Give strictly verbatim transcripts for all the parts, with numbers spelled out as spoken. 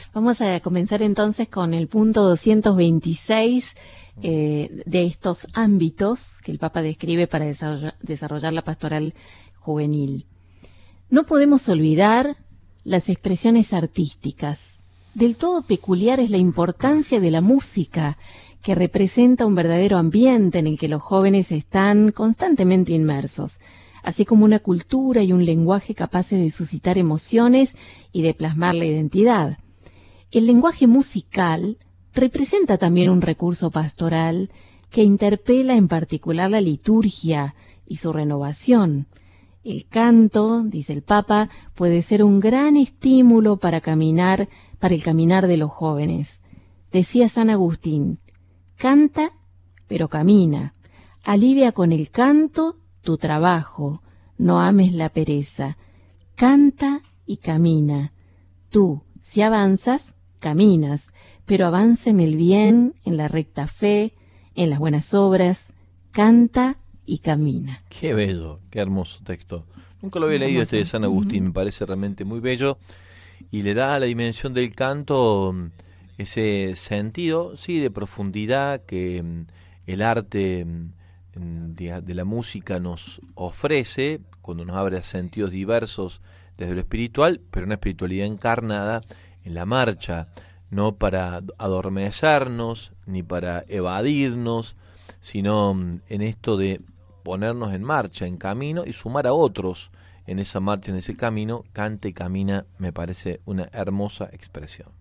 Vamos a comenzar entonces con el punto doscientos veintiséis eh, de estos ámbitos que el Papa describe para desarrollar, desarrollar la pastoral juvenil. No podemos olvidar las expresiones artísticas. Del todo peculiar es la importancia de la música, que representa un verdadero ambiente en el que los jóvenes están constantemente inmersos, así como una cultura y un lenguaje capaces de suscitar emociones y de plasmar la identidad. El lenguaje musical representa también un recurso pastoral que interpela en particular la liturgia y su renovación. El canto, dice el Papa, puede ser un gran estímulo para caminar, para el caminar de los jóvenes. Decía San Agustín: canta, pero camina. Alivia con el canto tu trabajo. No ames la pereza. Canta y camina. Tú, si avanzas, caminas, pero avanza en el bien, en la recta fe, en las buenas obras. Canta y camina. Qué bello, qué hermoso texto. Nunca lo había leído este de San Agustín, me parece realmente muy bello y le da a la dimensión del canto ese sentido, sí, de profundidad que el arte de, de la música nos ofrece cuando nos abre a sentidos diversos desde lo espiritual, pero una espiritualidad encarnada en la marcha, no para adormecernos ni para evadirnos, sino en esto de ponernos en marcha, en camino y sumar a otros en esa marcha, en ese camino. Canta y camina, me parece una hermosa expresión.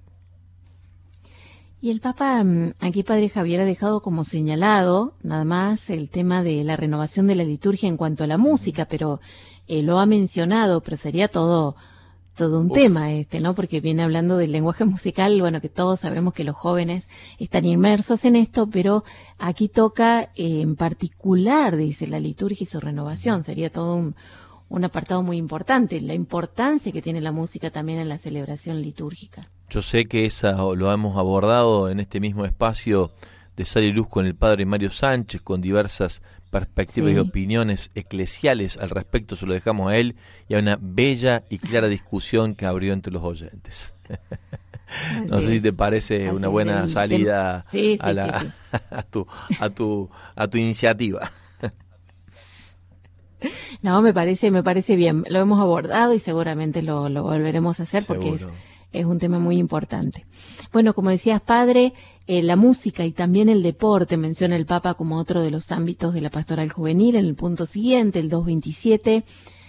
Y el Papa, aquí Padre Javier, ha dejado como señalado nada más el tema de la renovación de la liturgia en cuanto a la música, pero eh, lo ha mencionado, pero sería todo todo un Uf. tema este, ¿no? Porque viene hablando del lenguaje musical, bueno, que todos sabemos que los jóvenes están inmersos en esto, pero aquí toca eh, en particular, dice, la liturgia y su renovación. Sería todo un, un apartado muy importante, la importancia que tiene la música también en la celebración litúrgica. Yo sé que esa lo hemos abordado en este mismo espacio de Sal y Luz con el Padre Mario Sánchez, con diversas perspectivas sí. y opiniones eclesiales al respecto. Se lo dejamos a él y a una bella y clara discusión que abrió entre los oyentes. No Así sé si te parece Así una buena del, salida del... Sí, sí, a, la, sí, sí. a tu a tu a tu iniciativa. No, me parece me parece bien. Lo hemos abordado y seguramente lo, lo volveremos a hacer Seguro. porque es Es un tema muy importante. Bueno, como decías, Padre, eh, la música y también el deporte menciona el Papa como otro de los ámbitos de la pastoral juvenil. En el punto siguiente, el doscientos veintisiete,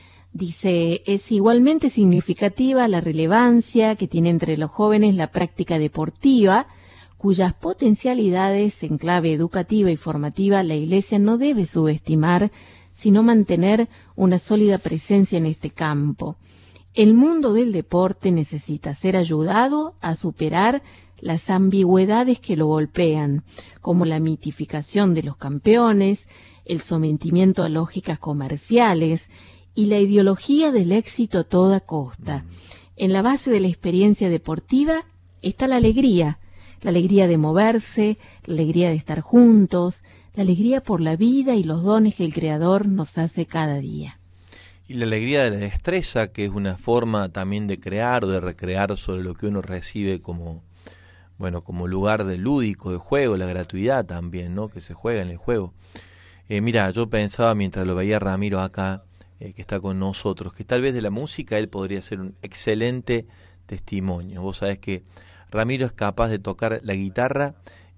dice: es igualmente significativa la relevancia que tiene entre los jóvenes la práctica deportiva, cuyas potencialidades en clave educativa y formativa la Iglesia no debe subestimar, sino mantener una sólida presencia en este campo. El mundo del deporte necesita ser ayudado a superar las ambigüedades que lo golpean, como la mitificación de los campeones, el sometimiento a lógicas comerciales y la ideología del éxito a toda costa. En la base de la experiencia deportiva está la alegría, la alegría de moverse, la alegría de estar juntos, la alegría por la vida y los dones que el Creador nos hace cada día. Y la alegría de la destreza, que es una forma también de crear o de recrear sobre lo que uno recibe como, bueno, como lugar de lúdico, de juego, la gratuidad también, ¿no? Que se juega en el juego. Eh, mira, yo pensaba mientras lo veía Ramiro acá, eh, que está con nosotros, que tal vez de la música él podría ser un excelente testimonio. Vos sabés que Ramiro es capaz de tocar la guitarra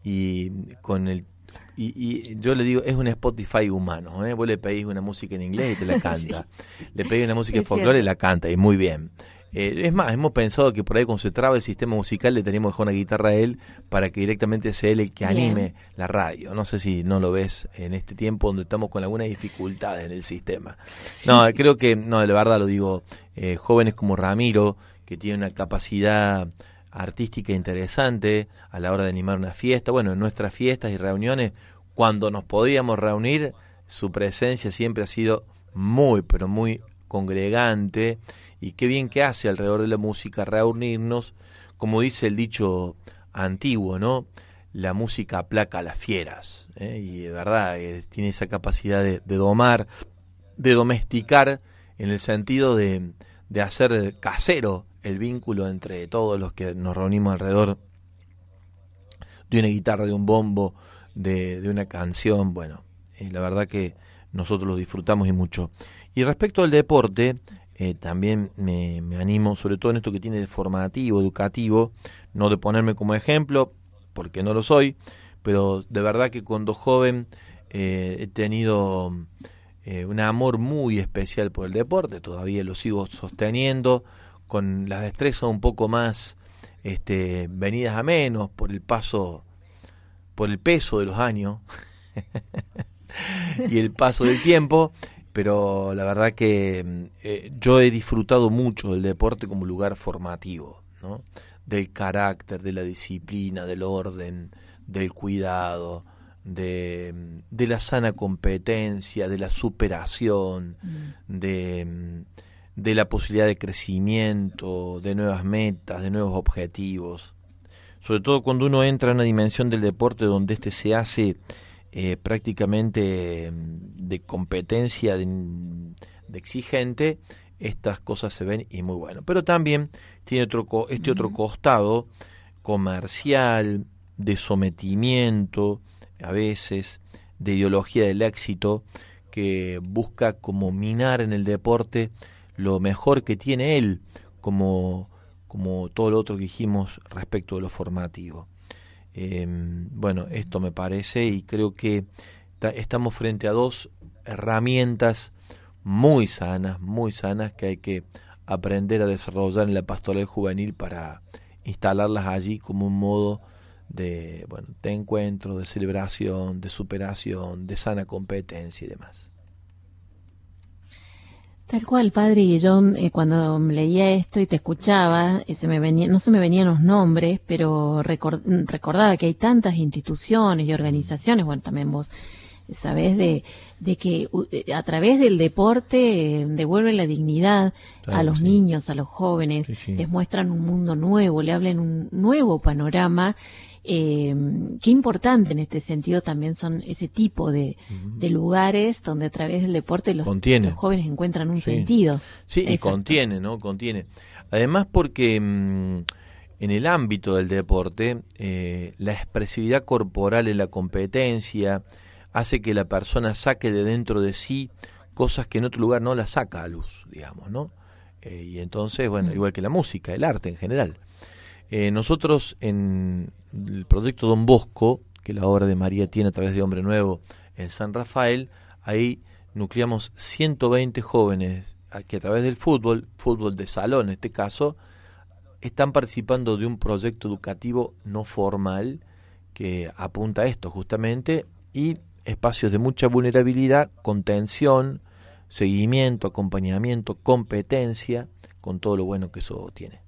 y con el Y, y yo le digo, es un Spotify humano, ¿eh? Vos le pedís una música en inglés y te la canta. Sí. Le pedís una música de folclore y la canta, y muy bien. Eh, es más, hemos pensado que por ahí cuando se traba el sistema musical le tenemos que dejar una guitarra a él para que directamente sea él el que anime bien. La radio. No sé si no lo ves en este tiempo donde estamos con algunas dificultades en el sistema. Sí. No, creo que, no, de verdad lo digo, eh, jóvenes como Ramiro, que tienen una capacidad artística interesante a la hora de animar una fiesta. Bueno, en nuestras fiestas y reuniones, cuando nos podíamos reunir, su presencia siempre ha sido muy, pero muy congregante, y qué bien que hace alrededor de la música reunirnos, como dice el dicho antiguo, ¿no? La música aplaca a las fieras, ¿eh? Y de verdad eh, tiene esa capacidad de, de domar, de domesticar, en el sentido de, de hacer casero el vínculo entre todos los que nos reunimos alrededor de una guitarra, de un bombo, de, de una canción. Bueno, eh, la verdad que nosotros lo disfrutamos y mucho. Y respecto al deporte, eh, también me, me animo, sobre todo en esto que tiene de formativo, educativo, no de ponerme como ejemplo, porque no lo soy, pero de verdad que cuando joven eh, he tenido eh, un amor muy especial por el deporte, todavía lo sigo sosteniendo, con las destrezas un poco más este, venidas a menos por el paso, por el peso de los años y el paso del tiempo, pero la verdad que eh, yo he disfrutado mucho del deporte como lugar formativo, ¿no? Del carácter, de la disciplina, del orden, del cuidado, de, de la sana competencia, de la superación, mm. de, de la posibilidad de crecimiento, de nuevas metas, de nuevos objetivos. Sobre todo cuando uno entra en una dimensión del deporte donde este se hace eh, prácticamente de competencia, de, de exigente, estas cosas se ven y muy bueno. Pero también tiene otro este uh-huh. otro costado comercial, de sometimiento, a veces, de ideología del éxito, que busca como minar en el deporte lo mejor que tiene él, como, como todo lo otro que dijimos respecto de lo formativo. Eh, bueno, esto me parece, y creo que ta, estamos frente a dos herramientas muy sanas, muy sanas, que hay que aprender a desarrollar en la pastoral juvenil para instalarlas allí como un modo de, bueno, de encuentro, de celebración, de superación, de sana competencia y demás. Tal cual, padre, y yo eh, cuando leía esto y te escuchaba, eh, se me venía, no se me venían los nombres, pero record, recordaba que hay tantas instituciones y organizaciones, bueno, también vos sabés de, de que a través del deporte eh, devuelven la dignidad claro, a los sí. niños, a los jóvenes, sí, sí. les muestran un mundo nuevo, le hablan un nuevo panorama. Eh, qué importante en este sentido también son ese tipo de, uh-huh. de lugares donde a través del deporte los, los jóvenes encuentran un sí. sentido. Sí, Exacto. y contiene, ¿no? Contiene. Además porque mmm, en el ámbito del deporte, eh, la expresividad corporal en la competencia hace que la persona saque de dentro de sí cosas que en otro lugar no las saca a luz, digamos, ¿no? Eh, y entonces, bueno, uh-huh. igual que la música, el arte en general. Eh, nosotros en el proyecto Don Bosco, que la obra de María tiene a través de Hombre Nuevo en San Rafael, ahí nucleamos ciento veinte jóvenes que a través del fútbol, fútbol de salón en este caso, están participando de un proyecto educativo no formal que apunta a esto justamente, y espacios de mucha vulnerabilidad, contención, seguimiento, acompañamiento, competencia, con todo lo bueno que eso tiene.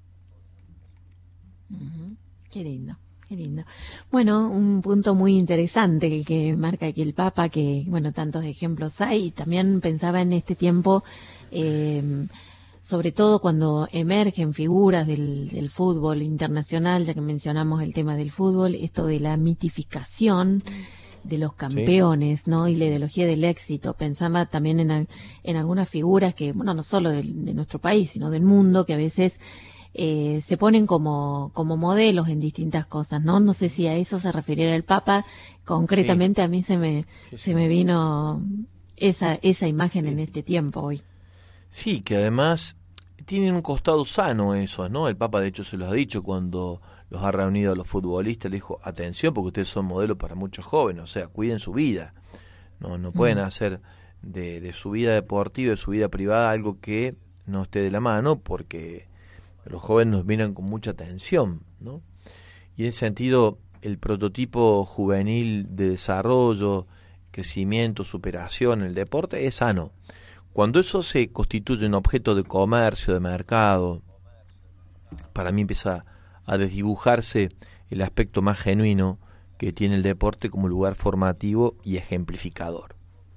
Uh-huh. Qué lindo, qué lindo. Bueno, un punto muy interesante el que marca aquí el Papa, que bueno, tantos ejemplos hay, y también pensaba en este tiempo, eh, sobre todo cuando emergen figuras del, del fútbol internacional, ya que mencionamos el tema del fútbol, esto de la mitificación de los campeones, sí. ¿no? Y la ideología del éxito. Pensaba también en, en algunas figuras que, bueno, no solo de, de nuestro país, sino del mundo, que a veces Eh, se ponen como como modelos en distintas cosas, ¿no? No sé si a eso se refiriera el Papa, concretamente sí. a mí se me sí, se sí. me vino esa esa imagen sí. en este tiempo hoy. Sí, que además tienen un costado sano eso, ¿no? El Papa de hecho se los ha dicho cuando los ha reunido a los futbolistas, le dijo, atención porque ustedes son modelos para muchos jóvenes, o sea, cuiden su vida, no no pueden mm. hacer de, de su vida deportiva, de su vida privada algo que no esté de la mano, porque los jóvenes nos miran con mucha atención, ¿no? Y en ese sentido, el prototipo juvenil de desarrollo, crecimiento, superación en el deporte es sano. Cuando eso se constituye un objeto de comercio, de mercado, para mí empieza a desdibujarse el aspecto más genuino que tiene el deporte como lugar formativo y ejemplificador.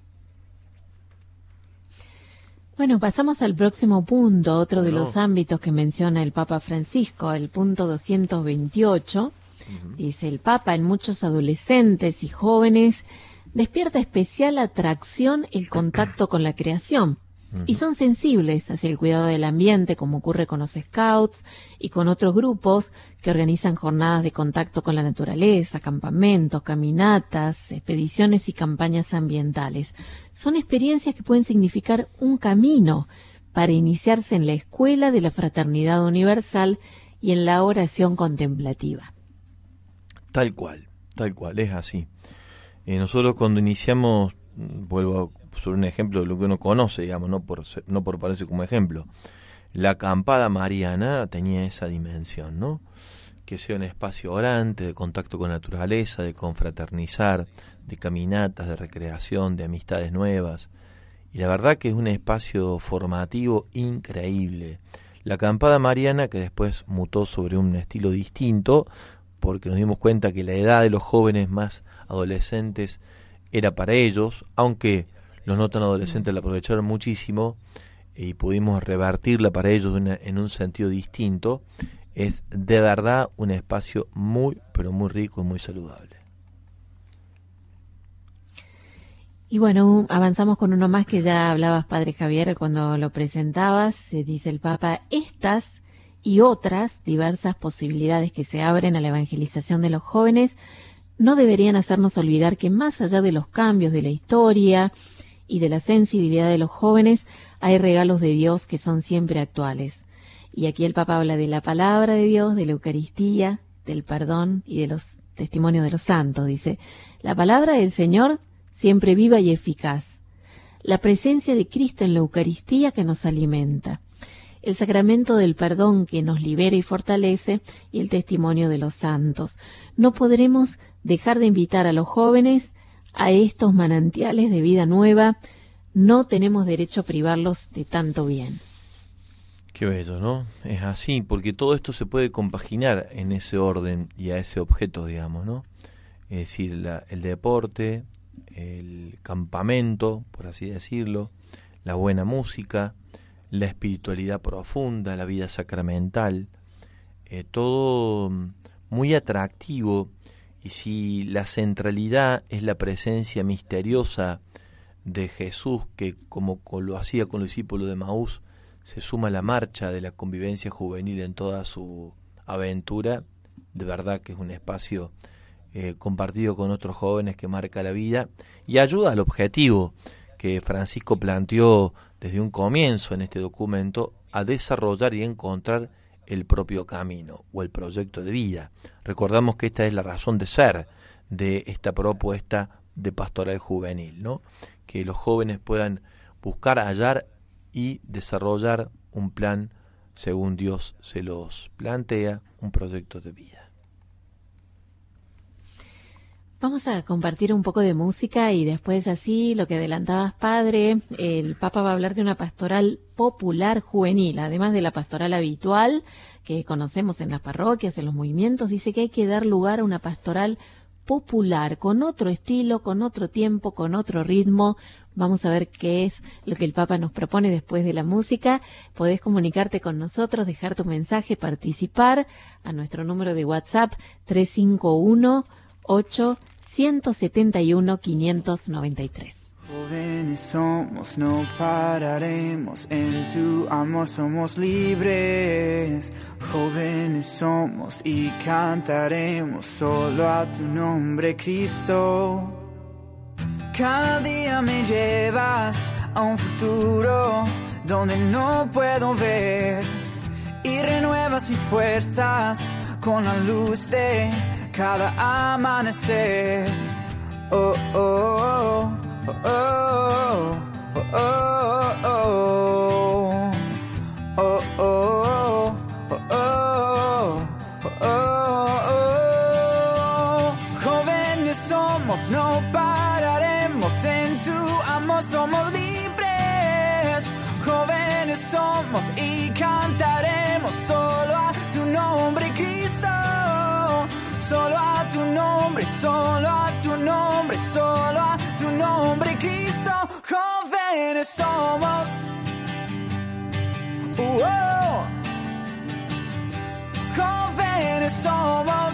Bueno, pasamos al próximo punto, otro de no. los ámbitos que menciona el Papa Francisco, el punto doscientos veintiocho. Uh-huh. Dice, el Papa en muchos adolescentes y jóvenes despierta especial atracción el contacto con la creación. Uh-huh. Y son sensibles hacia el cuidado del ambiente, como ocurre con los Scouts y con otros grupos que organizan jornadas de contacto con la naturaleza, campamentos, caminatas, expediciones y campañas ambientales. Son experiencias que pueden significar un camino para iniciarse en la escuela de la fraternidad universal y en la oración contemplativa. Tal cual, tal cual, es así. Eh, nosotros cuando iniciamos, vuelvo sobre un ejemplo de lo que uno conoce, digamos, no por no por ponerse como ejemplo, la acampada mariana tenía esa dimensión, ¿no? Que sea un espacio orante, de contacto con la naturaleza, de confraternizar, de caminatas, de recreación, de amistades nuevas. Y la verdad que es un espacio formativo increíble. La acampada mariana, que después mutó sobre un estilo distinto, porque nos dimos cuenta que la edad de los jóvenes más adolescentes era para ellos, aunque los no tan adolescentes la aprovecharon muchísimo y pudimos revertirla para ellos de una, en un sentido distinto. Es de verdad un espacio muy, pero muy rico y muy saludable. Y bueno, avanzamos con uno más que ya hablabas, Padre Javier, cuando lo presentabas. Se dice el Papa, estas y otras diversas posibilidades que se abren a la evangelización de los jóvenes no deberían hacernos olvidar que más allá de los cambios de la historia y de la sensibilidad de los jóvenes, hay regalos de Dios que son siempre actuales. Y aquí el Papa habla de la palabra de Dios, de la Eucaristía, del perdón y de los testimonios de los santos. Dice, la palabra del Señor siempre viva y eficaz. La presencia de Cristo en la Eucaristía que nos alimenta. El sacramento del perdón que nos libera y fortalece y el testimonio de los santos. No podremos dejar de invitar a los jóvenes a estos manantiales de vida nueva. No tenemos derecho a privarlos de tanto bien. Qué bello, ¿no? Es así, porque todo esto se puede compaginar en ese orden y a ese objeto, digamos, ¿no? Es decir, la, el deporte, el campamento, por así decirlo, la buena música, la espiritualidad profunda, la vida sacramental, eh, todo muy atractivo. Y si la centralidad es la presencia misteriosa de Jesús, que como lo hacía con los discípulos de Maús, se suma a la marcha de la convivencia juvenil en toda su aventura, de verdad que es un espacio eh, compartido con otros jóvenes que marca la vida y ayuda al objetivo que Francisco planteó desde un comienzo en este documento, a desarrollar y encontrar el propio camino o el proyecto de vida. Recordamos que esta es la razón de ser de esta propuesta de pastoral juvenil, ¿no? Que los jóvenes puedan buscar, hallar y desarrollar un plan según Dios se los plantea, un proyecto de vida. Vamos a compartir un poco de música y después ya sí, lo que adelantabas, Padre, el Papa va a hablar de una pastoral popular juvenil, además de la pastoral habitual que conocemos en las parroquias, en los movimientos. Dice que hay que dar lugar a una pastoral popular, con otro estilo, con otro tiempo, con otro ritmo. Vamos a ver qué es lo que el Papa nos propone después de la música. Podés comunicarte con nosotros, dejar tu mensaje, participar a nuestro número de WhatsApp tres cinco uno, ocho, uno siete uno, cinco nueve tres. Jóvenes somos, no pararemos, en tu amor somos libres. Jóvenes somos y cantaremos solo a tu nombre, Cristo. Cada día me llevas a un futuro donde no puedo ver y renuevas mis fuerzas con la luz de cada amanecer. Oh, oh, oh. Oh, oh, oh, oh, oh, oh, oh, oh, oh, oh, oh. Jóvenes somos, no pararemos, en tu amor somos libres. Jóvenes somos y cantaremos solo a tu nombre, Cristo. Solo a tu nombre, solo a tu nombre, solo a tu nombre, Cristo. Jóvenes somos. Uh -oh. Jóvenes somos.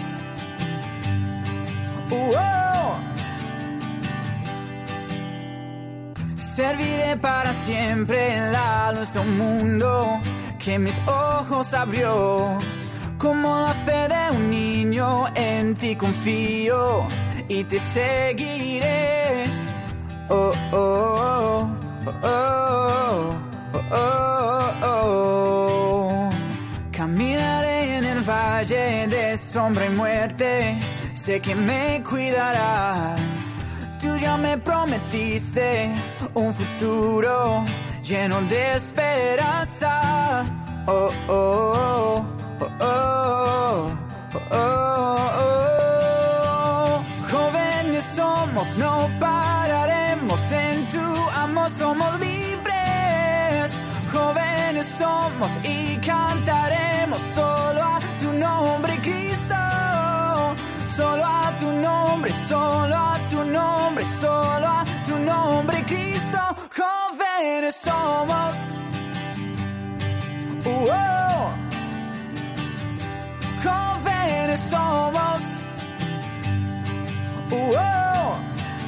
Uh -oh. Serviré para siempre en la luz de un mundo que mis ojos abrió. Como la fe de un niño en ti confío y te seguiré. Oh, oh, oh, oh, oh, oh, oh, oh. Caminaré en el valle de sombra y muerte, sé que me cuidarás. Tú ya me prometiste un futuro lleno de esperanza. Oh, oh, oh, oh, oh, oh, oh, oh. Jóvenes somos, no pararemos en tu amor, somos libres. Jóvenes somos y cantaremos solo a tu nombre, Cristo. Solo a tu nombre, solo a tu nombre, solo a tu nombre, Cristo. Jóvenes somos. Uh -oh. Jóvenes somos. Uh -oh.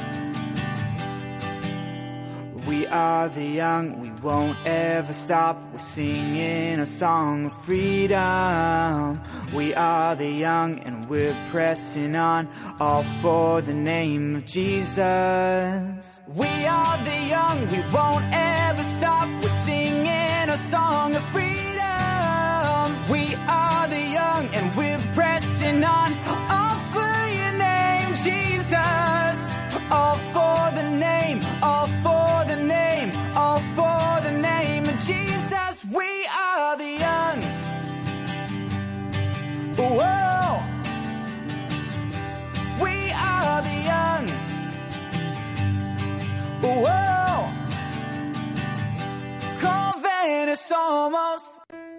We are the young, we won't ever stop. We're singing a song of freedom. We are the young and we're pressing on, all for the name of Jesus. We are the young, we won't ever stop. We're singing a song of freedom. We are the young and we're pressing on, all for your name, Jesus. All for the name, all for the name, all for the name of Jesus. We are the young. Whoa. We are the young. Whoa. Jóvenes somos.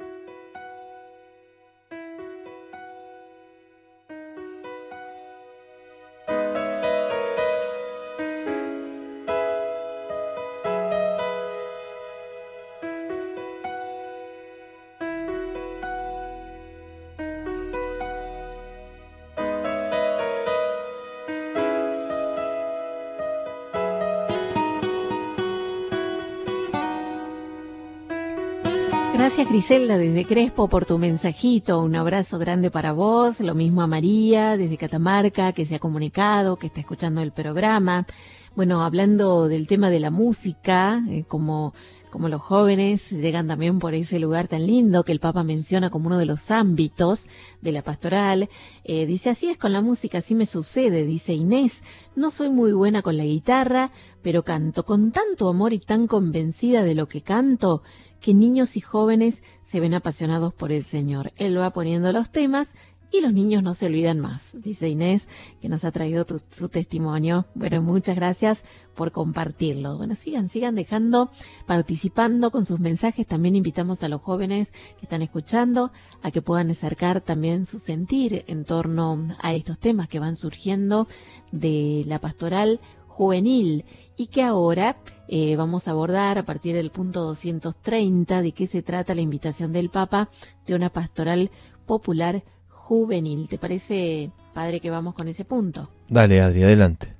Gracias, Griselda, desde Crespo por tu mensajito. Un abrazo grande para vos. Lo mismo a María, desde Catamarca, que se ha comunicado, que está escuchando el programa. Bueno, hablando del tema de la música, eh, como, como los jóvenes llegan también por ese lugar tan lindo que el Papa menciona como uno de los ámbitos de la pastoral. Eh, dice, así es con la música, así me sucede, dice Inés. No soy muy buena con la guitarra, pero canto con tanto amor y tan convencida de lo que canto, que niños y jóvenes se ven apasionados por el Señor. Él va poniendo los temas y los niños no se olvidan más, dice Inés, que nos ha traído tu, su testimonio. Bueno, muchas gracias por compartirlo. Bueno, sigan, sigan dejando, participando con sus mensajes. También invitamos a los jóvenes que están escuchando a que puedan acercar también su sentir en torno a estos temas que van surgiendo de la pastoral juvenil y que ahora eh, vamos a abordar a partir del punto doscientos treinta de qué se trata la invitación del Papa de una pastoral popular juvenil. ¿Te parece, padre, que vamos con ese punto? Dale, Adri, adelante.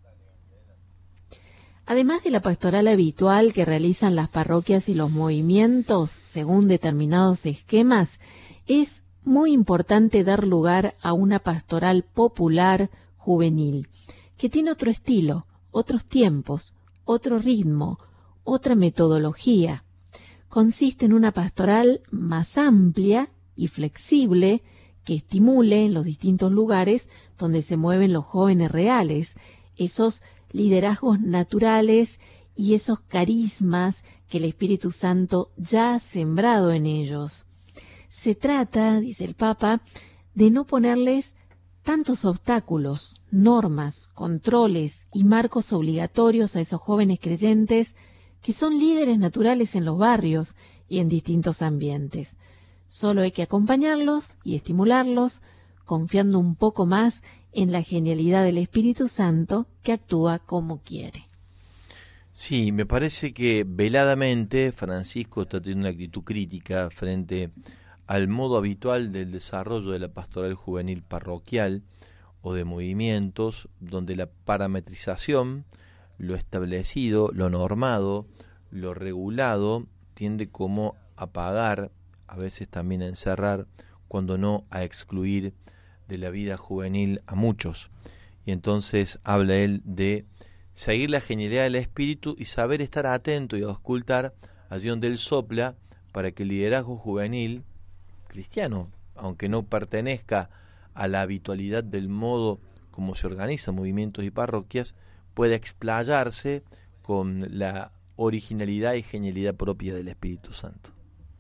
Además de la pastoral habitual que realizan las parroquias y los movimientos según determinados esquemas, es muy importante dar lugar a una pastoral popular juvenil, que tiene otro estilo, otros tiempos, otro ritmo, otra metodología. Consiste en una pastoral más amplia y flexible que estimule en los distintos lugares donde se mueven los jóvenes reales, esos liderazgos naturales y esos carismas que el Espíritu Santo ya ha sembrado en ellos. Se trata, dice el Papa, de no ponerles tantos obstáculos, normas, controles y marcos obligatorios a esos jóvenes creyentes que son líderes naturales en los barrios y en distintos ambientes. Solo hay que acompañarlos y estimularlos, confiando un poco más en la genialidad del Espíritu Santo que actúa como quiere. Sí, me parece que veladamente Francisco está teniendo una actitud crítica frente al modo habitual del desarrollo de la pastoral juvenil parroquial o de movimientos, donde la parametrización lo establecido, lo normado, lo regulado, tiende como a apagar, a veces también a encerrar, cuando no a excluir de la vida juvenil a muchos. Y entonces habla él de seguir la genialidad del espíritu y saber estar atento y auscultar allí donde él sopla, para que el liderazgo juvenil cristiano, aunque no pertenezca a la habitualidad del modo como se organizan movimientos y parroquias, pueda explayarse con la originalidad y genialidad propia del Espíritu Santo.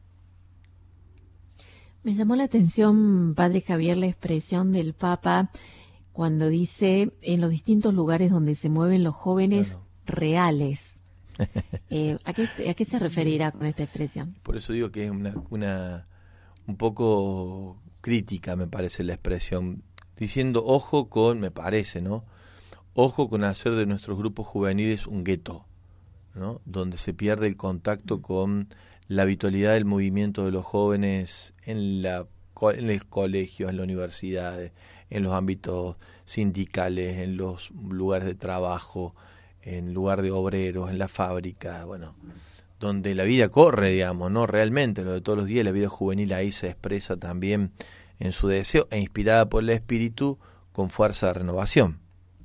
Me llamó la atención, Padre Javier, la expresión del Papa cuando dice en los distintos lugares donde se mueven los jóvenes claro. reales. Eh, ¿a, qué, ¿A qué se referirá con esta expresión? Por eso digo que es una, una un poco crítica, me parece la expresión, diciendo ojo con, me parece, ¿no? Ojo con hacer de nuestros grupos juveniles un gueto, ¿no? Donde se pierde el contacto con la habitualidad del movimiento de los jóvenes en la en el colegio, en la universidad, en los ámbitos sindicales, en los lugares de trabajo, en lugar de obreros, en la fábrica, bueno, donde la vida corre, digamos, ¿no? Realmente, lo de todos los días, la vida juvenil ahí se expresa también en su deseo e inspirada por el Espíritu con fuerza de renovación.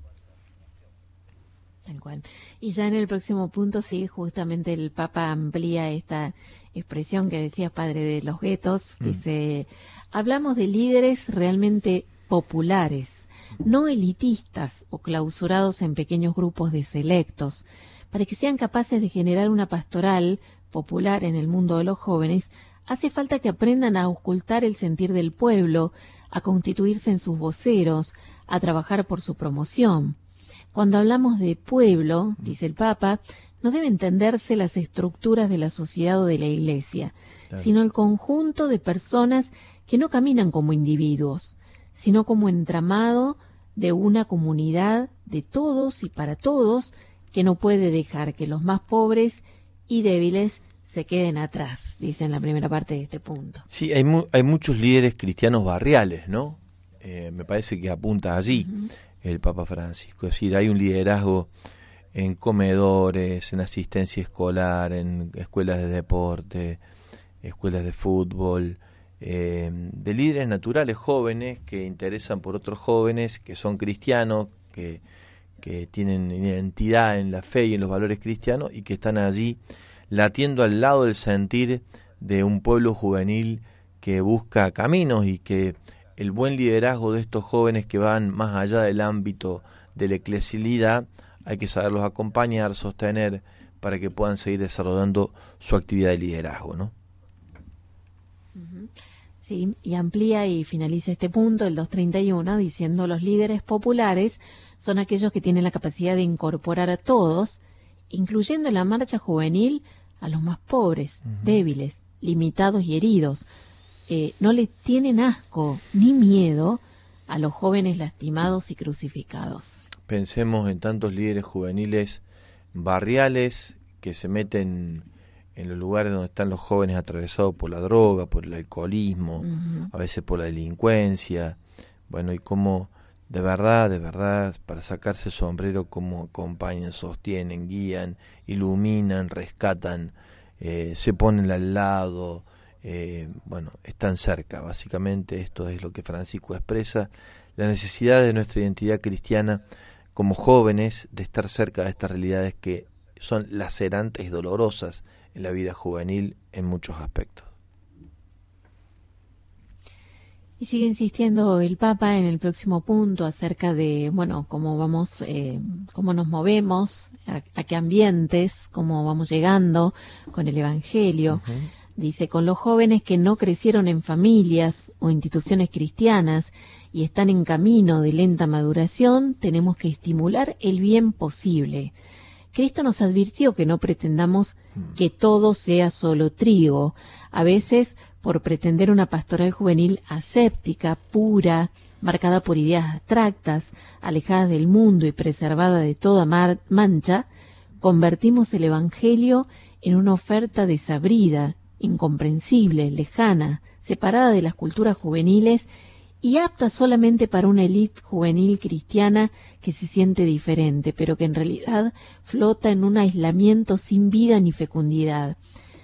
Tal cual. Y ya en el próximo punto, sí, justamente el Papa amplía esta expresión que decías, Padre, de los guetos. Mm. Dice, hablamos de líderes realmente populares, no elitistas o clausurados en pequeños grupos de selectos, para que sean capaces de generar una pastoral popular en el mundo de los jóvenes. Hace falta que aprendan a auscultar el sentir del pueblo, a constituirse en sus voceros, a trabajar por su promoción. Cuando hablamos de pueblo, dice el Papa, no debe entenderse las estructuras de la sociedad o de la Iglesia, claro. sino el conjunto de personas que no caminan como individuos, sino como entramado de una comunidad de todos y para todos, que no puede dejar que los más pobres y débiles se queden atrás, dice en la primera parte de este punto. Sí, hay, mu- hay muchos líderes cristianos barriales, ¿no? Eh, me parece que apunta allí uh-huh. el Papa Francisco. Es decir, hay un liderazgo en comedores, en asistencia escolar, en escuelas de deporte, escuelas de fútbol, eh, de líderes naturales jóvenes que interesan por otros jóvenes que son cristianos, que, que tienen identidad en la fe y en los valores cristianos y que están allí latiendo al lado del sentir de un pueblo juvenil que busca caminos, y que el buen liderazgo de estos jóvenes que van más allá del ámbito de la eclesialidad hay que saberlos acompañar, sostener, para que puedan seguir desarrollando su actividad de liderazgo, ¿no? Sí, y amplía y finaliza este punto, el doscientos treinta y uno, diciendo los líderes populares son aquellos que tienen la capacidad de incorporar a todos, incluyendo en la marcha juvenil a los más pobres, uh-huh. débiles, limitados y heridos. Eh, no le tienen asco ni miedo a los jóvenes lastimados y crucificados. Pensemos en tantos líderes juveniles barriales que se meten en los lugares donde están los jóvenes atravesados por la droga, por el alcoholismo, uh-huh. a veces por la delincuencia. Bueno, y cómo de verdad, de verdad, para sacarse el sombrero, cómo acompañan, sostienen, guían, iluminan, rescatan, eh, se ponen al lado, eh, bueno, están cerca. Básicamente esto es lo que Francisco expresa, la necesidad de nuestra identidad cristiana como jóvenes de estar cerca de estas realidades que son lacerantes y dolorosas en la vida juvenil en muchos aspectos. Y sigue insistiendo el Papa en el próximo punto acerca de, bueno, cómo vamos, eh, cómo nos movemos, a, a qué ambientes, cómo vamos llegando con el Evangelio. Uh-huh. Dice, con los jóvenes que no crecieron en familias o instituciones cristianas y están en camino de lenta maduración, tenemos que estimular el bien posible. Cristo nos advirtió que no pretendamos que todo sea solo trigo. A veces, por pretender una pastoral juvenil aséptica, pura, marcada por ideas abstractas, alejadas del mundo y preservada de toda mar- mancha, convertimos el Evangelio en una oferta desabrida, incomprensible, lejana, separada de las culturas juveniles y apta solamente para una élite juvenil cristiana que se siente diferente, pero que en realidad flota en un aislamiento sin vida ni fecundidad.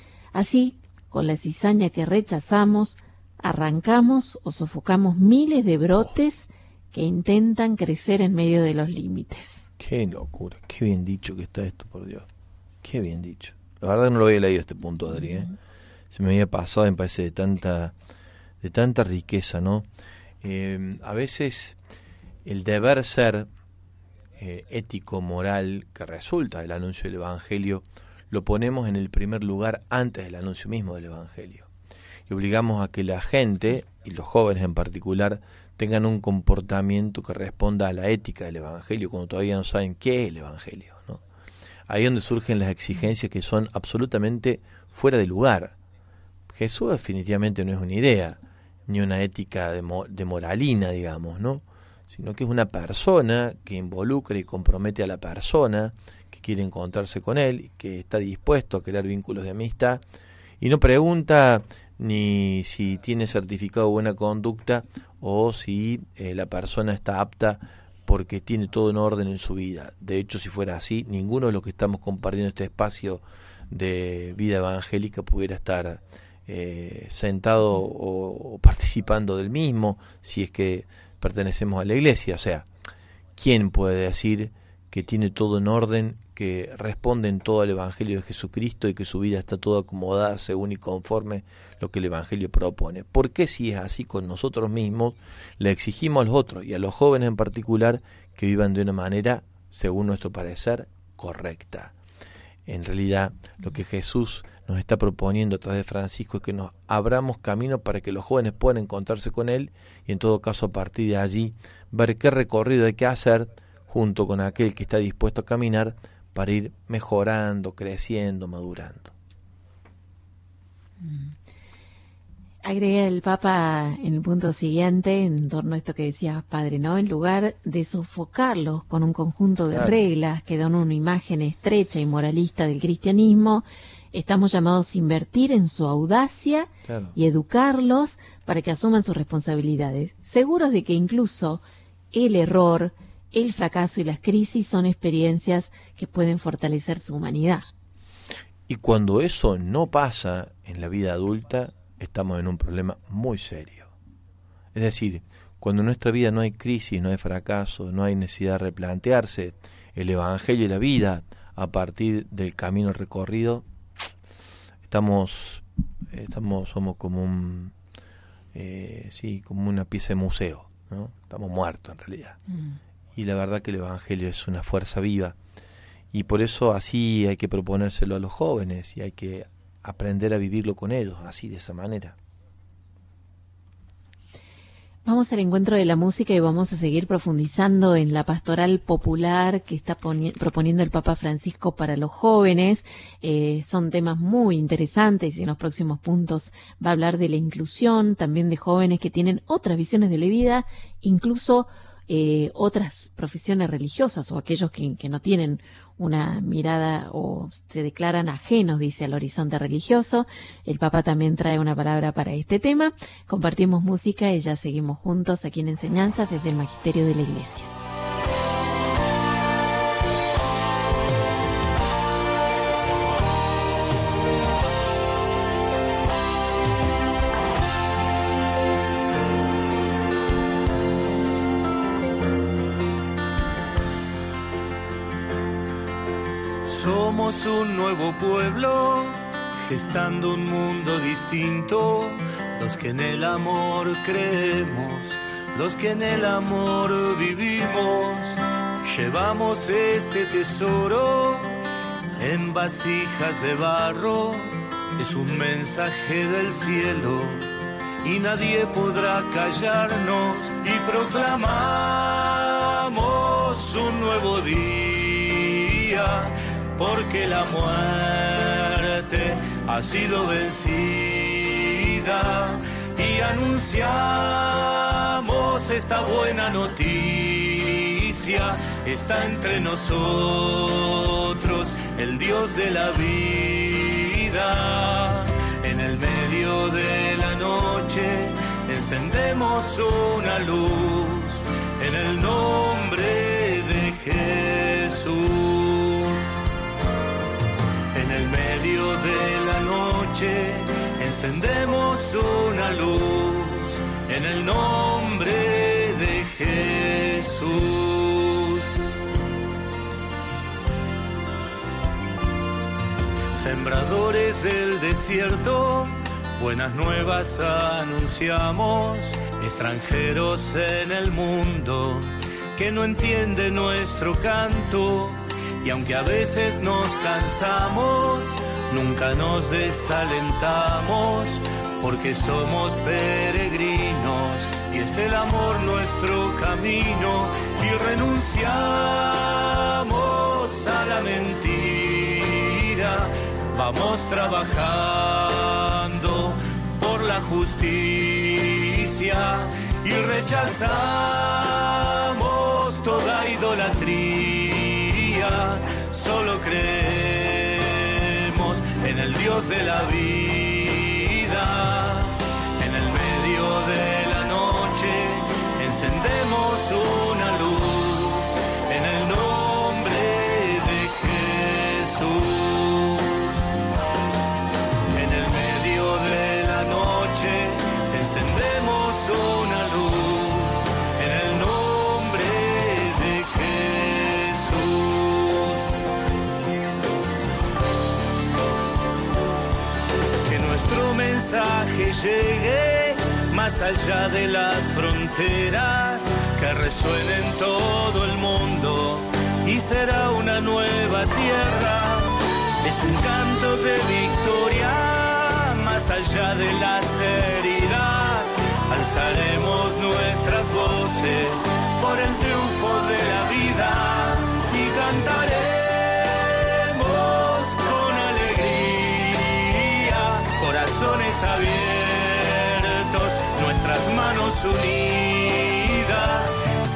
Así, con la cizaña que rechazamos, arrancamos o sofocamos miles de brotes que intentan crecer en medio de los límites. Qué locura, qué bien dicho que está esto, por Dios. Qué bien dicho. La verdad no lo había leído este punto, Adri, ¿eh? Se me había pasado, me parece, de tanta, de tanta riqueza, ¿no? Eh, a veces el deber ser eh, ético, moral, que resulta del anuncio del Evangelio, lo ponemos en el primer lugar antes del anuncio mismo del Evangelio. Y obligamos a que la gente, y los jóvenes en particular, tengan un comportamiento que responda a la ética del Evangelio, cuando todavía no saben qué es el Evangelio, ¿no? Ahí es donde surgen las exigencias que son absolutamente fuera de lugar. Jesús definitivamente no es una idea, ni una ética de, mo- de moralina, digamos, ¿no? Sino que es una persona que involucra y compromete a la persona, que quiere encontrarse con él, que está dispuesto a crear vínculos de amistad, y no pregunta ni si tiene certificado de buena conducta o si eh, la persona está apta porque tiene todo en orden en su vida. De hecho, si fuera así, ninguno de los que estamos compartiendo este espacio de vida evangélica pudiera estar eh, sentado o, o participando del mismo, si es que pertenecemos a la iglesia. O sea, ¿quién puede decir que tiene todo en orden, que responde en todo al Evangelio de Jesucristo y que su vida está toda acomodada según y conforme lo que el Evangelio propone? ¿Por qué, si es así con nosotros mismos, le exigimos a los otros y a los jóvenes en particular que vivan de una manera, según nuestro parecer, correcta? En realidad, lo que Jesús nos está proponiendo a través de Francisco es que nos abramos camino para que los jóvenes puedan encontrarse con Él y, en todo caso, a partir de allí, ver qué recorrido hay que hacer junto con aquel que está dispuesto a caminar para ir mejorando, creciendo, madurando. Agrega el Papa en el punto siguiente, en torno a esto que decías, padre, ¿no? En lugar de sofocarlos con un conjunto de claro. reglas que dan una imagen estrecha y moralista del cristianismo, estamos llamados a invertir en su audacia claro. y educarlos para que asuman sus responsabilidades, seguros de que incluso el error, el fracaso y las crisis son experiencias que pueden fortalecer su humanidad. Y cuando eso no pasa en la vida adulta, estamos en un problema muy serio. Es decir, cuando en nuestra vida no hay crisis, no hay fracaso, no hay necesidad de replantearse el Evangelio y la vida a partir del camino recorrido, estamos, estamos somos como un, eh, sí, como una pieza de museo, ¿no? Estamos muertos en realidad. Mm. Y la verdad que el Evangelio es una fuerza viva. Y por eso así hay que proponérselo a los jóvenes y hay que aprender a vivirlo con ellos, así, de esa manera. Vamos al encuentro de la música y vamos a seguir profundizando en la pastoral popular que está poni- proponiendo el Papa Francisco para los jóvenes. Eh, son temas muy interesantes y en los próximos puntos va a hablar de la inclusión, también de jóvenes que tienen otras visiones de la vida, incluso Eh, otras profesiones religiosas o aquellos que, que no tienen una mirada o se declaran ajenos, dice, al horizonte religioso. El Papa también trae una palabra para este tema. Compartimos música y ya seguimos juntos aquí en Enseñanzas desde el Magisterio de la Iglesia. Somos un nuevo pueblo, gestando un mundo distinto, los que en el amor creemos, los que en el amor vivimos, llevamos este tesoro en vasijas de barro, es un mensaje del cielo y nadie podrá callarnos y proclamamos un nuevo día. Porque la muerte ha sido vencida y anunciamos esta buena noticia. Está entre nosotros el Dios de la vida. En el medio de la noche encendemos una luz en el nombre de Jesús. En el medio de la noche encendemos una luz en el nombre de Jesús. Sembradores del desierto, buenas nuevas anunciamos, extranjeros en el mundo que no entiende nuestro canto. Y aunque a veces nos cansamos, nunca nos desalentamos, porque somos peregrinos y es el amor nuestro camino. Y renunciamos a la mentira, vamos trabajando por la justicia y rechazamos toda idolatría. Solo creemos en el Dios de la vida. En el medio de la noche encendemos una luz en el nombre de Jesús. En el medio de la noche encendemos una luz en el nombre de Jesús. Que nuestro mensaje llegue más allá de las fronteras, que resuene en todo el mundo y será una nueva tierra. Es un canto de victoria más allá de las heridas. Alzaremos nuestras voces por el triunfo de la vida y cantaremos con alegría, corazones abiertos, nuestras manos unidas.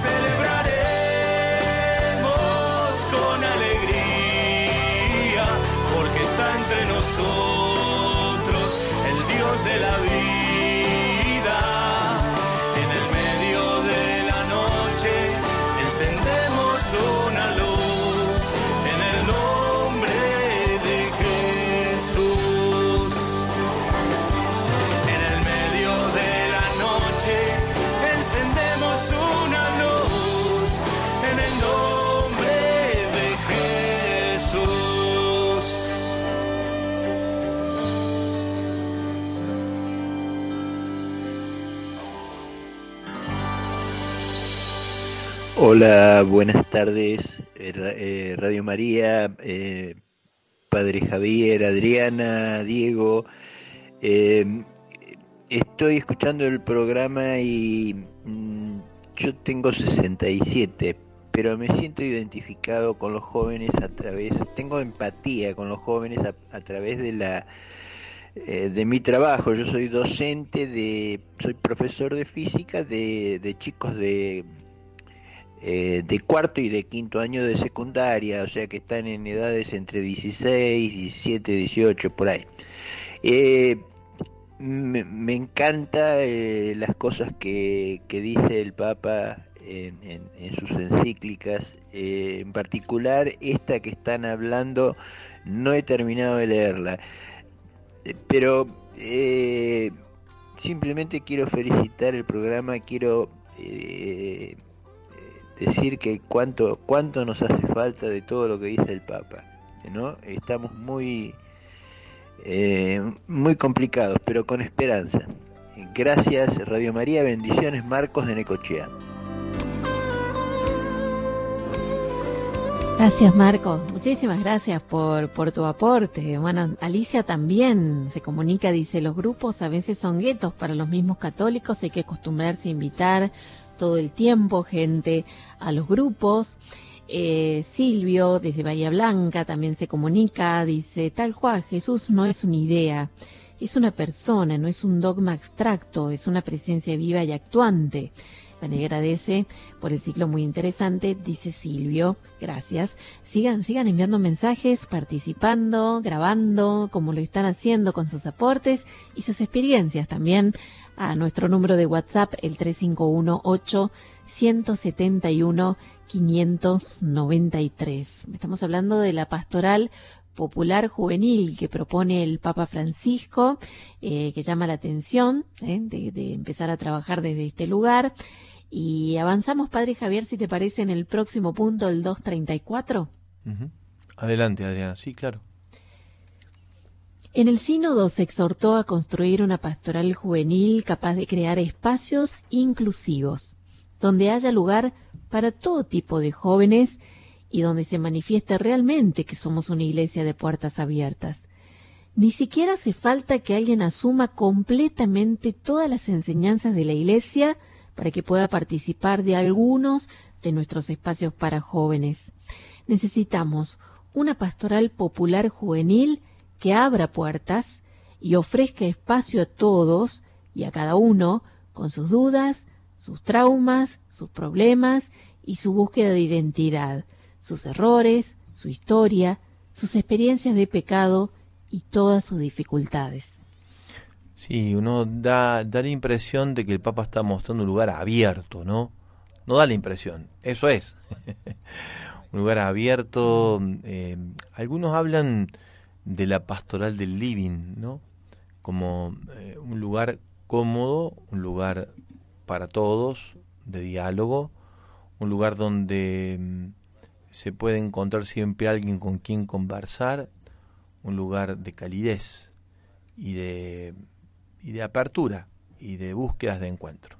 Celebraremos con alegría, porque está entre nosotros el Dios de la vida. En el medio de la noche encendemos una luz en el nombre de Jesús. En el medio de la noche encendemos una luz en el nombre de Jesús. Hola, buenas tardes, eh, Radio María, eh, Padre Javier, Adriana, Diego. Eh, estoy escuchando el programa y mm, yo tengo sesenta y siete, pero me siento identificado con los jóvenes a través, tengo empatía con los jóvenes a, a través de la eh, de mi trabajo. Yo soy docente, de, soy profesor de física de, de chicos de Eh, de cuarto y de quinto año de secundaria, o sea que están en edades entre dieciséis, diecisiete, dieciocho, por ahí. Eh, me, me encanta eh, las cosas que, que dice el Papa en, en, en sus encíclicas, eh, en particular esta que están hablando, no he terminado de leerla, eh, pero eh, simplemente quiero felicitar el programa, quiero Eh, decir que cuánto cuánto nos hace falta de todo lo que dice el Papa, ¿no? Estamos muy eh, muy complicados, pero con esperanza. Gracias, Radio María, bendiciones. Marcos de Necochea. Gracias, Marcos, muchísimas gracias por, por tu aporte. Bueno, Alicia también se comunica, dice, los grupos a veces son guetos para los mismos católicos, hay que acostumbrarse a invitar todo el tiempo gente a los grupos. Eh, Silvio desde Bahía Blanca también se comunica, dice, tal cual, Jesús no es una idea, es una persona, no es un dogma abstracto, es una presencia viva y actuante. Me agradece por el ciclo muy interesante, dice Silvio. Gracias. Sigan, sigan enviando mensajes, participando, grabando, como lo están haciendo con sus aportes y sus experiencias también a nuestro número de WhatsApp, el tres cinco uno ocho, uno siete uno, cinco nueve tres. Estamos hablando de la pastoral popular juvenil que propone el Papa Francisco, eh, que llama la atención eh, de, de empezar a trabajar desde este lugar. Y avanzamos, Padre Javier, si te parece, en el próximo punto, el doscientos treinta y cuatro. Uh-huh. Adelante, Adriana. Sí, claro. En el sínodo se exhortó a construir una pastoral juvenil capaz de crear espacios inclusivos, donde haya lugar para todo tipo de jóvenes y donde se manifieste realmente que somos una iglesia de puertas abiertas. Ni siquiera hace falta que alguien asuma completamente todas las enseñanzas de la iglesia para que pueda participar de algunos de nuestros espacios para jóvenes. Necesitamos una pastoral popular juvenil que abra puertas y ofrezca espacio a todos y a cada uno con sus dudas, sus traumas, sus problemas y su búsqueda de identidad, sus errores, su historia, sus experiencias de pecado y todas sus dificultades. Sí, uno da, da la impresión de que el Papa está mostrando un lugar abierto, ¿no? No da la impresión, eso es. Un lugar abierto. Eh, algunos hablan de la pastoral del living, ¿no? Como eh, un lugar cómodo, un lugar para todos, de diálogo, un lugar donde mm, se puede encontrar siempre alguien con quien conversar, un lugar de calidez y de... y de apertura y de búsquedas de encuentro.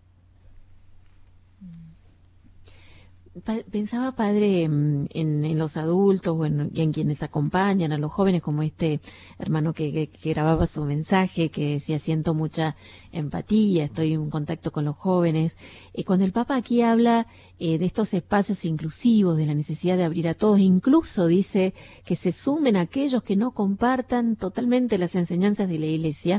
Pensaba, Padre, en, en los adultos o en, en quienes acompañan a los jóvenes, como este hermano que, que, que grababa su mensaje, que decía: siento mucha empatía, estoy en contacto con los jóvenes. Eh, cuando el Papa aquí habla eh, de estos espacios inclusivos, de la necesidad de abrir a todos, incluso dice que se sumen aquellos que no compartan totalmente las enseñanzas de la Iglesia,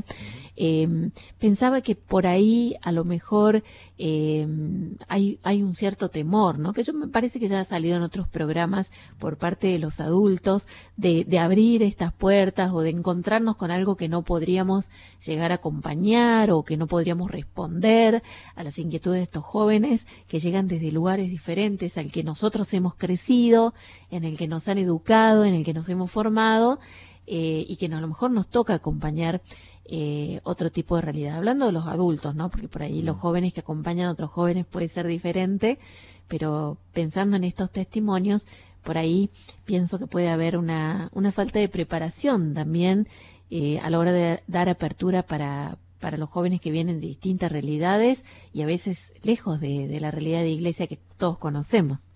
eh, pensaba que por ahí a lo mejor eh, hay, hay un cierto temor, ¿no? Que yo me parece que ya ha salido en otros programas por parte de los adultos, de, de abrir estas puertas o de encontrarnos con algo que no podríamos llegar a acompañar o que no podríamos responder a las inquietudes de estos jóvenes que llegan desde lugares diferentes al que nosotros hemos crecido, en el que nos han educado, en el que nos hemos formado, eh, y que a lo mejor nos toca acompañar eh, otro tipo de realidad. Hablando de los adultos, ¿no? Porque por ahí los jóvenes que acompañan a otros jóvenes puede ser diferente, pero pensando en estos testimonios, por ahí pienso que puede haber una, una falta de preparación también eh, a la hora de dar apertura para, para los jóvenes que vienen de distintas realidades y a veces lejos de, de la realidad de iglesia que todos conocemos.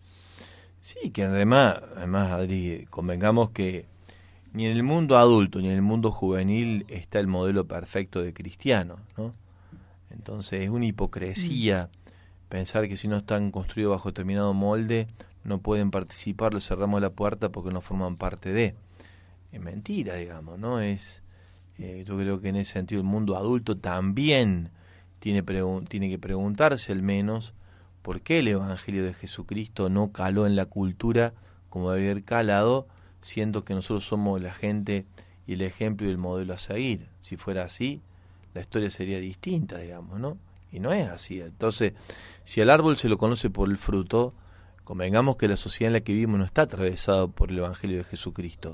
Sí, que además, además, Adri, convengamos que ni en el mundo adulto ni en el mundo juvenil está el modelo perfecto de cristiano, ¿no? Entonces es una hipocresía mm. pensar que si no están construidos bajo determinado molde no pueden participar, les cerramos la puerta porque no forman parte de. Es mentira, digamos, ¿no? Es eh, yo creo que en ese sentido el mundo adulto también tiene, pregun- tiene que preguntarse al menos por qué el Evangelio de Jesucristo no caló en la cultura como debe haber calado, siendo que nosotros somos la gente y el ejemplo y el modelo a seguir. Si fuera así, la historia sería distinta, digamos, ¿no? Y no es así. Entonces, si al árbol se lo conoce por el fruto, convengamos que la sociedad en la que vivimos no está atravesada por el Evangelio de Jesucristo.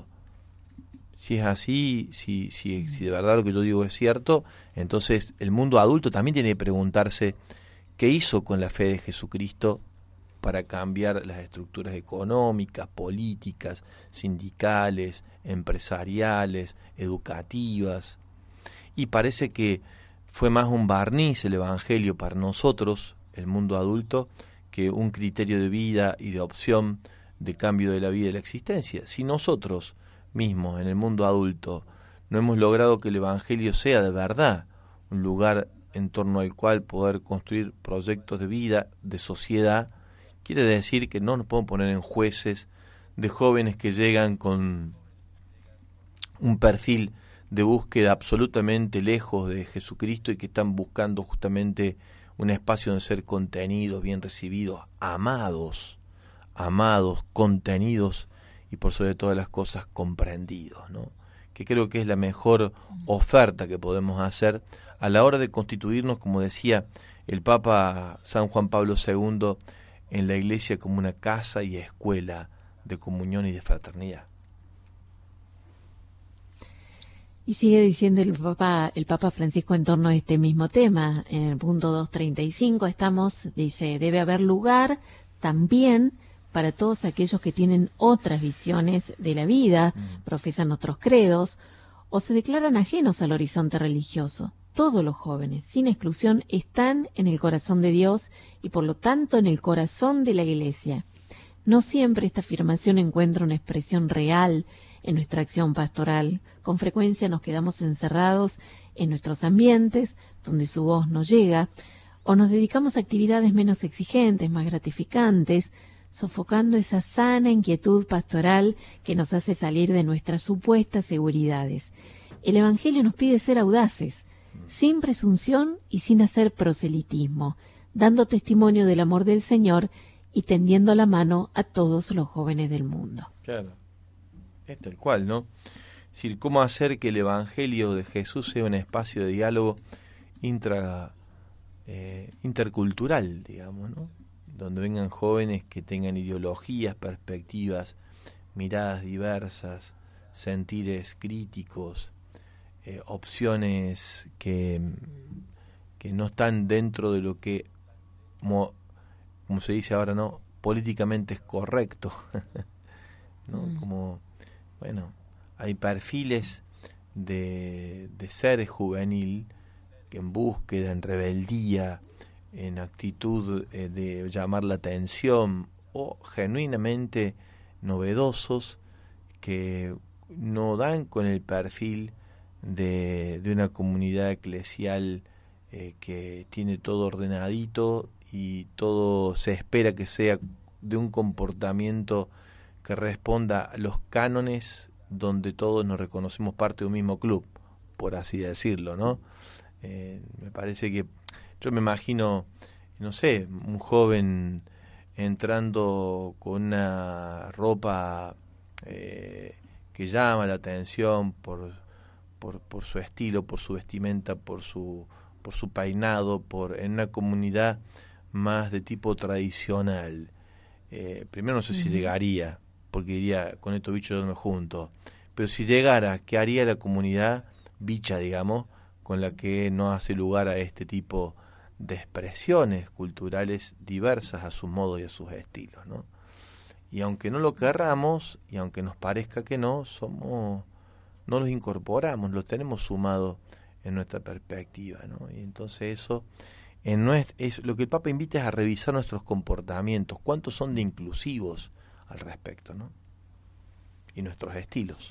Si es así, si, si, si de verdad lo que yo digo es cierto, entonces el mundo adulto también tiene que preguntarse qué hizo con la fe de Jesucristo para cambiar las estructuras económicas, políticas, sindicales, empresariales, educativas. Y parece que fue más un barniz el Evangelio para nosotros, el mundo adulto, que un criterio de vida y de opción de cambio de la vida y de la existencia. Si nosotros mismos en el mundo adulto no hemos logrado que el Evangelio sea de verdad un lugar en torno al cual poder construir proyectos de vida, de sociedad, quiere decir que no nos podemos poner en jueces de jóvenes que llegan con un perfil de búsqueda absolutamente lejos de Jesucristo y que están buscando justamente un espacio donde ser contenidos, bien recibidos, amados, amados, contenidos y por sobre todas las cosas comprendidos, ¿no? Que creo que es la mejor oferta que podemos hacer a la hora de constituirnos, como decía el Papa San Juan Pablo segundo, en la Iglesia como una casa y escuela de comunión y de fraternidad. Y sigue diciendo el Papa, el Papa Francisco en torno a este mismo tema. En el punto doscientos treinta y cinco estamos, dice, debe haber lugar también para todos aquellos que tienen otras visiones de la vida, mm. profesan otros credos, o se declaran ajenos al horizonte religioso. Todos los jóvenes, sin exclusión, están en el corazón de Dios y por lo tanto en el corazón de la Iglesia. No siempre esta afirmación encuentra una expresión real en nuestra acción pastoral. Con frecuencia nos quedamos encerrados en nuestros ambientes, donde su voz no llega, o nos dedicamos a actividades menos exigentes, más gratificantes, sofocando esa sana inquietud pastoral que nos hace salir de nuestras supuestas seguridades. El Evangelio nos pide ser audaces, sin presunción y sin hacer proselitismo, dando testimonio del amor del Señor y tendiendo la mano a todos los jóvenes del mundo. Claro, es tal cual, ¿no? Es decir, cómo hacer que el Evangelio de Jesús sea un espacio de diálogo intra, eh, intercultural, digamos, ¿no? Donde vengan jóvenes que tengan ideologías, perspectivas, miradas diversas, sentires críticos, eh, opciones que, que no están dentro de lo que, como, como se dice ahora, ¿no? Políticamente es correcto, ¿no? Mm. Como, bueno, hay perfiles de, de ser juvenil que en búsqueda, en rebeldía, en actitud eh, de llamar la atención o genuinamente novedosos que no dan con el perfil de, de una comunidad eclesial eh, que tiene todo ordenadito y todo se espera que sea de un comportamiento que responda a los cánones donde todos nos reconocemos parte de un mismo club, por así decirlo, ¿no? Eh, me parece que yo me imagino, no sé, un joven entrando con una ropa eh, que llama la atención por, por, por su estilo, por su vestimenta, por su, por su peinado, por en una comunidad más de tipo tradicional. Eh, primero no sé uh-huh. si llegaría, porque diría, con estos bichos yo no me junto. Pero si llegara, ¿qué haría la comunidad bicha, digamos, con la que no hace lugar a este tipo de expresiones culturales diversas a su modo y a sus estilos, ¿no? Y aunque no lo querramos, y aunque nos parezca que no, somos, no los incorporamos, los tenemos sumado en nuestra perspectiva, ¿no? Y entonces eso, en nuestro, es, lo que el Papa invita es a revisar nuestros comportamientos, cuántos son de inclusivos al respecto, ¿no? Y nuestros estilos.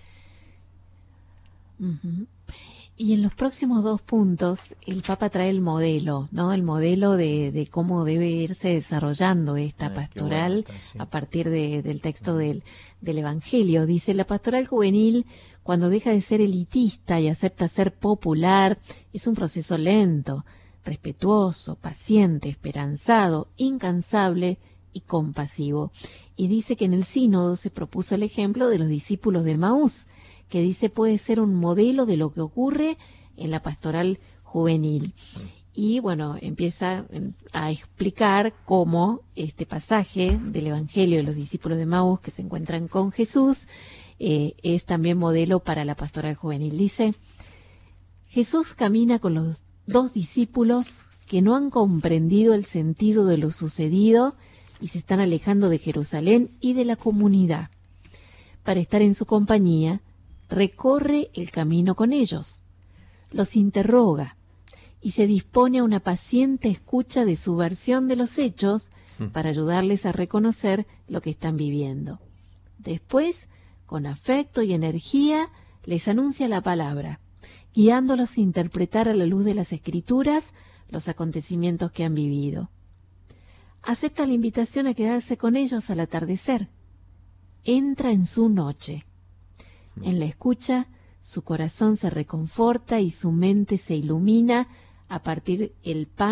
Uh-huh. Y en los próximos dos puntos, el Papa trae el modelo, ¿no? El modelo de, de cómo debe irse desarrollando esta Ay, pastoral bueno, sí. a partir de, del texto uh-huh. del, del Evangelio. Dice, la pastoral juvenil, cuando deja de ser elitista y acepta ser popular, es un proceso lento, respetuoso, paciente, esperanzado, incansable y compasivo. Y dice que en el sínodo se propuso el ejemplo de los discípulos de Emaús, que dice puede ser un modelo de lo que ocurre en la pastoral juvenil. Y bueno, empieza a explicar cómo este pasaje del Evangelio de los discípulos de Emaús que se encuentran con Jesús eh, es también modelo para la pastoral juvenil. Dice, Jesús camina con los dos discípulos que no han comprendido el sentido de lo sucedido y se están alejando de Jerusalén y de la comunidad. Para estar en su compañía, recorre el camino con ellos, los interroga y se dispone a una paciente escucha de su versión de los hechos para ayudarles a reconocer lo que están viviendo. Después, con afecto y energía, les anuncia la palabra, guiándolos a interpretar a la luz de las Escrituras los acontecimientos que han vivido. Acepta la invitación a quedarse con ellos al atardecer. Entra en su noche. En la escucha, su corazón se reconforta y su mente se ilumina a partir del pan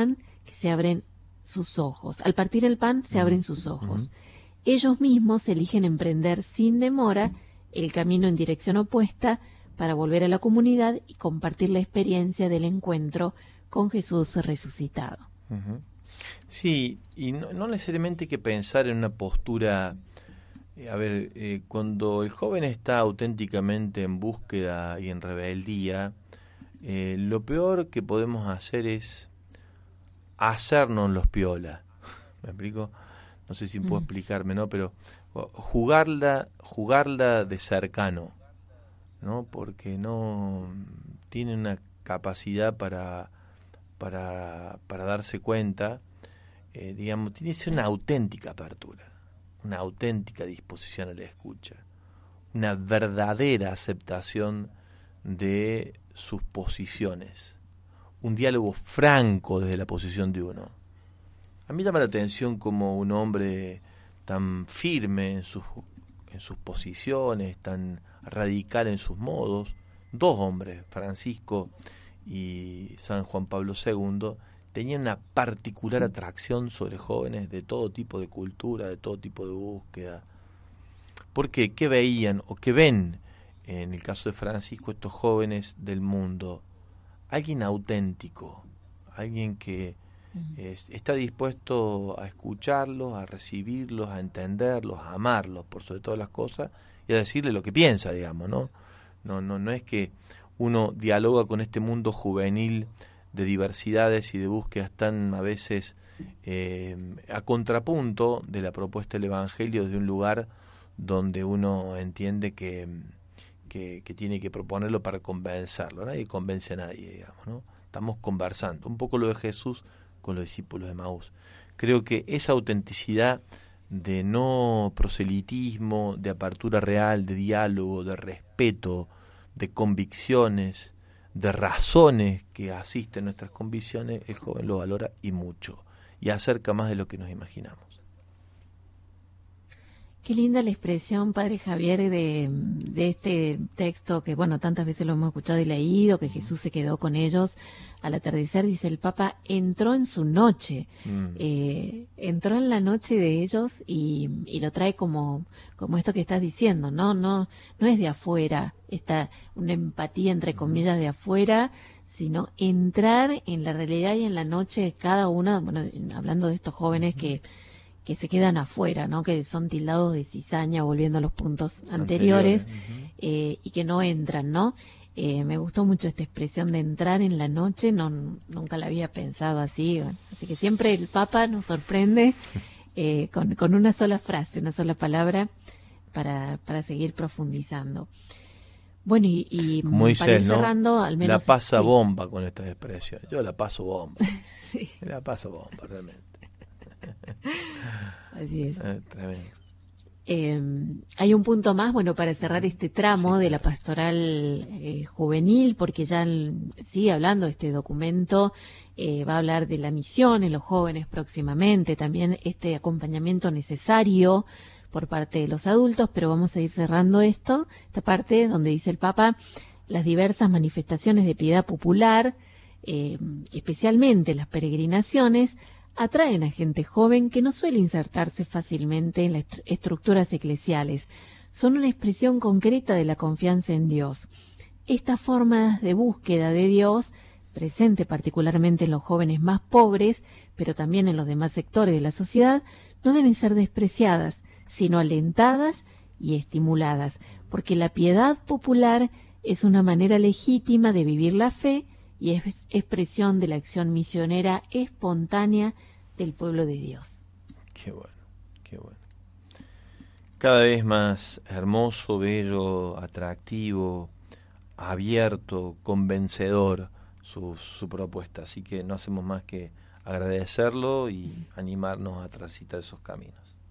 que se abren sus ojos. Al partir el pan, se abren sus ojos. Uh-huh. Ellos mismos eligen emprender sin demora el camino en dirección opuesta para volver a la comunidad y compartir la experiencia del encuentro con Jesús resucitado. Uh-huh. Sí, y no, no necesariamente hay que pensar en una postura. Eh, a ver, eh, cuando el joven está auténticamente en búsqueda y en rebeldía, eh, lo peor que podemos hacer es hacernos los piola. ¿Me explico? No sé si puedo mm. explicarme, ¿no? Pero jugarla, jugarla de cercano, ¿no? Porque no tiene una capacidad para para para darse cuenta, eh, digamos, tiene que ser una auténtica apertura, una auténtica disposición a la escucha, una verdadera aceptación de sus posiciones, un diálogo franco desde la posición de uno. A mí llama la atención como un hombre tan firme en sus, en sus posiciones, tan radical en sus modos, dos hombres, Francisco y San Juan Pablo segundo, tenían una particular atracción sobre jóvenes de todo tipo de cultura, de todo tipo de búsqueda. ¿Por qué? ¿Qué veían o qué ven en el caso de Francisco estos jóvenes del mundo? Alguien auténtico, alguien que es, está dispuesto a escucharlos, a recibirlos, a entenderlos, a amarlos por sobre todas las cosas y a decirle lo que piensa, digamos, ¿no? No, no, no es que uno dialoga con este mundo juvenil de diversidades y de búsquedas tan a veces eh, a contrapunto de la propuesta del Evangelio desde un lugar donde uno entiende que, que, que tiene que proponerlo para convencerlo. Nadie convence a nadie, digamos, ¿no? Estamos conversando. Un poco lo de Jesús con los discípulos de Emaús. Creo que esa autenticidad de no proselitismo, de apertura real, de diálogo, de respeto, de convicciones, de razones que asisten nuestras convicciones, el joven lo valora y mucho, y acerca más de lo que nos imaginamos. Qué linda la expresión, Padre Javier, de, de este texto que, bueno, tantas veces lo hemos escuchado y leído, que Jesús se quedó con ellos al atardecer. Dice el Papa, entró en su noche, mm. eh, entró en la noche de ellos y, y lo trae como, como esto que estás diciendo, ¿no? No, no es de afuera, esta una empatía entre comillas de afuera, sino entrar en la realidad y en la noche de cada uno, bueno, hablando de estos jóvenes que que se quedan afuera, ¿no? Que son tildados de cizaña, volviendo a los puntos anteriores, anteriores uh-huh. eh, y que no entran, ¿no? Eh, me gustó mucho esta expresión de entrar en la noche, no nunca la había pensado así, bueno, así que siempre el Papa nos sorprende eh, con, con una sola frase, una sola palabra para, para seguir profundizando. Bueno, y, y como dice para ir él, ¿no? cerrando, al menos... La pasa sí. bomba con estas expresiones, yo la paso bomba, sí. La paso bomba, realmente. Así es. Eh, tremendo. Eh, hay un punto más, bueno, para cerrar este tramo sí, de la pastoral eh, juvenil, porque ya el, sigue hablando este documento, eh, va a hablar de la misión en los jóvenes próximamente, también este acompañamiento necesario por parte de los adultos, pero vamos a ir cerrando esto, esta parte donde dice el Papa, las diversas manifestaciones de piedad popular, eh, especialmente las peregrinaciones, atraen a gente joven que no suele insertarse fácilmente en las estructuras eclesiales. Son una expresión concreta de la confianza en Dios. Estas formas de búsqueda de Dios, presente particularmente en los jóvenes más pobres, pero también en los demás sectores de la sociedad, no deben ser despreciadas, sino alentadas y estimuladas, porque la piedad popular es una manera legítima de vivir la fe y es expresión de la acción misionera espontánea del pueblo de Dios. Qué bueno, qué bueno. Cada vez más hermoso, bello, atractivo, abierto, convencedor su, su propuesta. Así que no hacemos más que agradecerlo y animarnos a transitar esos caminos.